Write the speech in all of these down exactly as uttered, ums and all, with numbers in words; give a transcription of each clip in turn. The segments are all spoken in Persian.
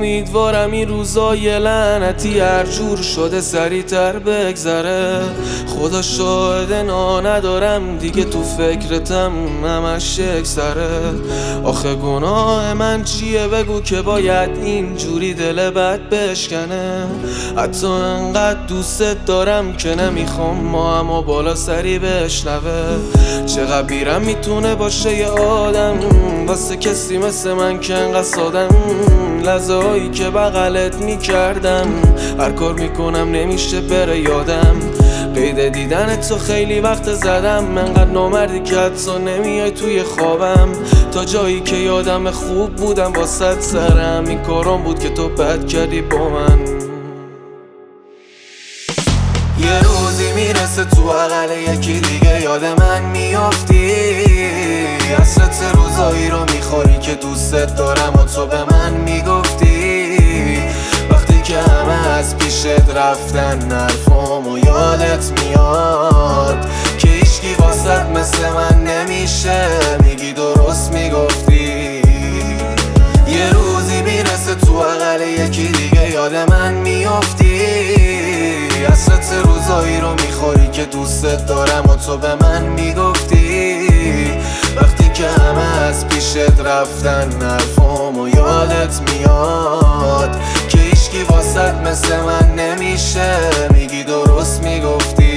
امیدوارم این روزای لعنتی هر جور شده سریعتر بگذره. خدا شاهد نا ندارم دیگه تو فکرتم همش یک سره. آخه گناه من چیه بگو که باید اینجوری دل بد بشکنه. حتی انقدر دوستت دارم که نمیخوام ما اما بالا سری بشنوه. چقدر بیرم میتونه باشه یه آدم واسه کسی مثل من که انقدر سادم. لحظه هایی که بغلت میکردم هر کار میکنم نمیشه بره یادم. قید دیدن تو خیلی وقت زدم، انقدر نامردی که حتی نمیای توی خوابم. تا جایی که یادم خوب بودم واسه سرم این کارام بود که تو بد کردی با من. یه روزی میرسه تو عقل یکی دیگه یاد من میافتی. حسرت روزایی رو میخوری که دوستت دارم و تو به من میگفتی. وقتی که همه از پیشت رفتن حرفام و یادت میاد که هیچکی واسط مثل من نمیشه، میگی درست میگفتی. یه روزی میرسه تو عقل یکی دیگه یاد من میافتی. حسرت روزایی رو میخوری که دوستت دارم و تو به من میگفتی. وقتی که همه از پیشت رفتن حرفام و یادت میاد که هیچکی واسط مثل من نمیشه، میگی درست میگفتی.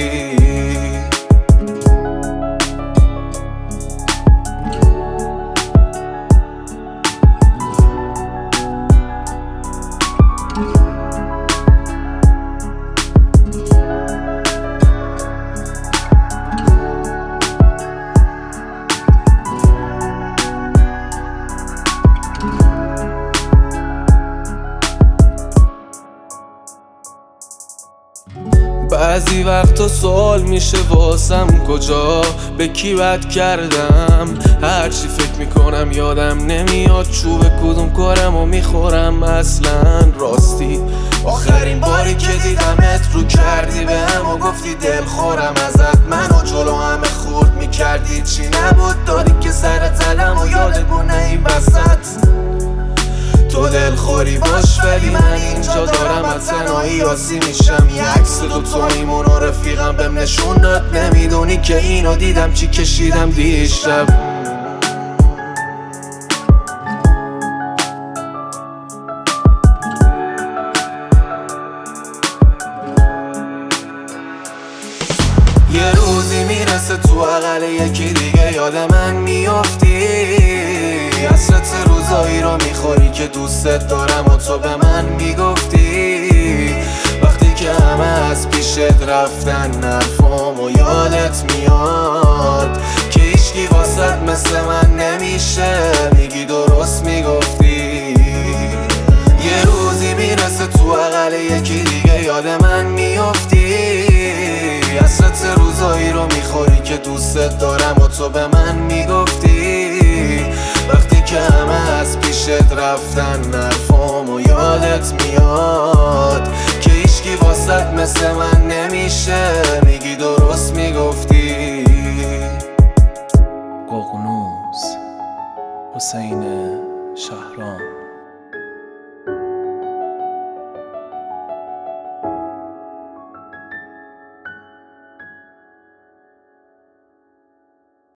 بعضی وقتا سوال میشه واسم کجا به کی بد کردم. هرچی فکر میکنم یادم نمیاد چوب کدوم کارم و میخورم اصلا. راستی آخرین باری که دیدمت رو کردی به هم و گفتی دل خورم ازت. منو جلو همه خورد میکردی چی نبود داری که سر تلم و یادت مونه این وسط. تو دل خوری باش ولی من اینجا دارم از تنهایی آسی میشم. یه عکس دو تو ایمون و رفیقم بهم نشون داد. نمیدونی که اینو دیدم چی کشیدم دیشب. یه روزی میرسه تو عقل یکی دیگه یاد من میافتی. حسرت روزایی رو میخوری که دوستت دارم و تو به من میگفتی. وقتی که همه از پیشت رفتن حرفام و یادت میاد که هیچکی واسط مثل من نمیشه، میگی درست میگفتی. یه روزی میرسه تو عقل یکی دیگه یاد من میافتی. حسرت روزایی رو میخوری که دوستت دارم و تو به من میگفتی. وقتی که همه از پیشت رفتن حرفام و یادت میاد